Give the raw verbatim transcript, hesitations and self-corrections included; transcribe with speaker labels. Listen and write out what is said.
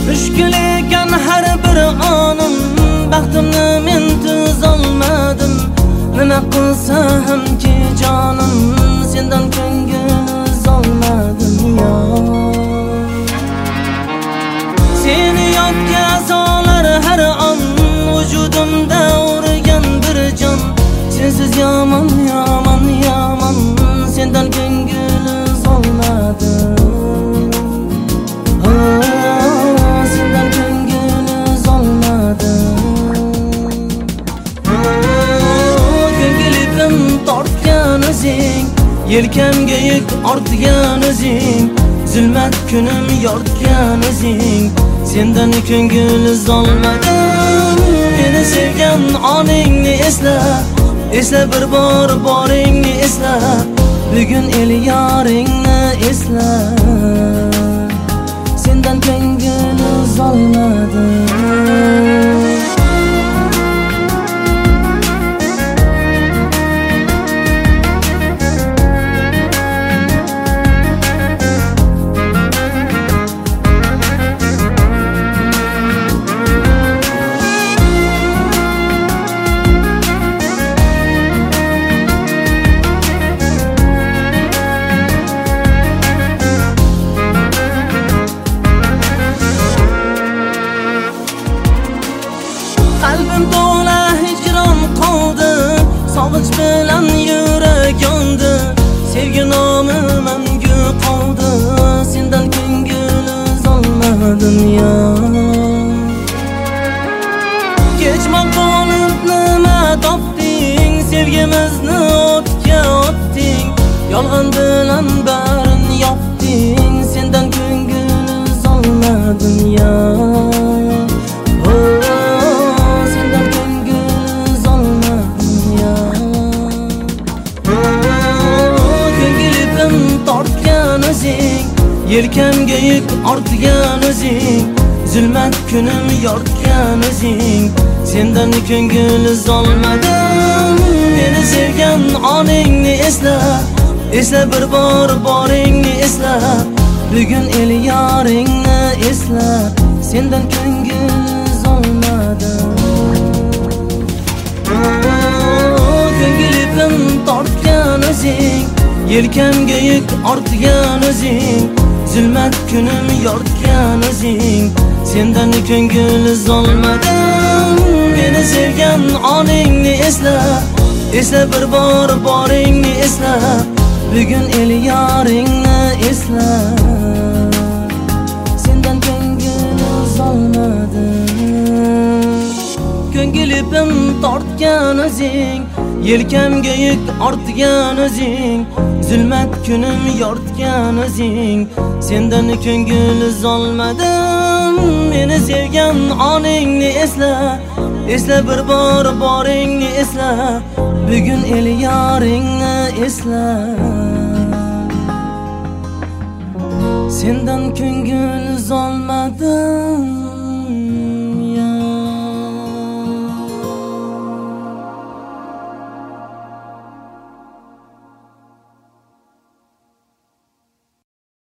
Speaker 1: Mushkul ekan har bir onim, baxtimni men tuzolmadim. Nima qilsamki jonim, sendan ko'ngil uzolmadim yo. Seni yodga solar har on, vujudimda urgan bir jon. Sensiz yomon, yomon, yomon, sendan ko'ngil uzolmadim. Yelkamga yuk ortgan o'zing, zulmat kunim yoritgan o'zing. Sendan ko'ngil uzolmadim. Meni sevgan oningni esla, esla bir bor boringni esla. Bugun el yoringni esla. Sendan ko'ngil uzolmadim. Qalbim to'la hijron qoldi, sog'inch bilan yurak yondi. Sevgi nomi mangu qoldi, sendan ko'ngil uzolmadim yo. Kechma qolib nima topding, sevgimizni o'tga otding. Yolg'on bilan barin yopding, sendan ko'ngil uzolmadim yo. Yelkamga yuk ortgan o'zing, zulmat kunim yoritgan o'zing. Sendan ko'ngil uzolmadim. Meni sevgan oningni esla, esla bir bor boringni esla. Bugun el yoringni esla. Sendan ko'ngil uzolmadim. Ko'nglim tortgan o'zing, yelkamga yuk ortgan o'zing. Zulmat kunim yoritgan o'zing. Sendan ko'ngil uzolmadim. Meni sevgan oningni esla, esla bir bor boringni esla. Bugun el yoringni esla. Sendan ko'ngil uzolmadim. Ko'nglim tortgan o'zing, yelkamga yuk ortgan o'zing. Zulmat kunim yoritgan o'zing. Sendan ko'ngil uzolmadim. Meni sevgan oningni esla, esla bir bor boringni esla. Bugun el yoringni esla. Sendan ko'ngil uzolmadim.